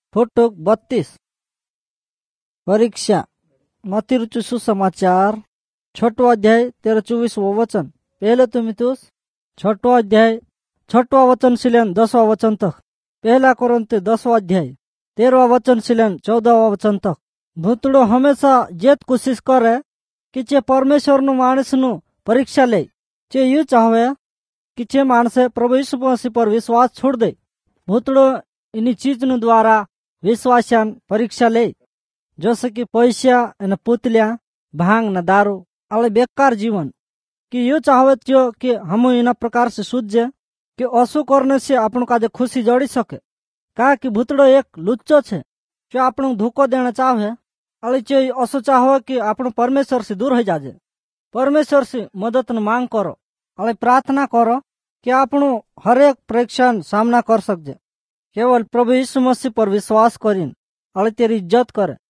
फुटुक 32 परीक्षा मत्ती सुसमाचार 6 अध्याय 13-24 वचन। पहले तुमितुस 6 अध्याय 6 वचन से 10 वचन तक। पहला कोरिन्थी 10 अध्याय 13 वचन से 14 वचन तक। भूतड़ो हमेशा जेत कोशिश करे कि चे परमेश्वर नु मानस नु परीक्षा ले। चे यू चाहे कि चे मानसे प्रभु यीशु मसीह पर विश्वास छोड़ दे। भूतड़ो इन्हीं चीज नु द्वारा विश्वासान परीक्षा ले, जैसे कि पैसा न पुतलिया भांग न दारू अले बेकार जीवन कि यू चाहत जो कि हम इन प्रकार से सूझे कि असु करने से अपन का खुशी जोड़ी सके। का कि भूतड़ो एक लुच्चो छे जो अपन धोखो देना चाहे अले चे असु चाहो कि अपन परमेश्वर से दूर हो जाजे। परमेश्वर से मदद न मांग करो अले प्रार्थना करो कि अपन हर एक परीक्षा सामना कर सकजे। केवल प्रभु यीशु मसीह पर विश्वास करीन अले तेरी इज्जत करे।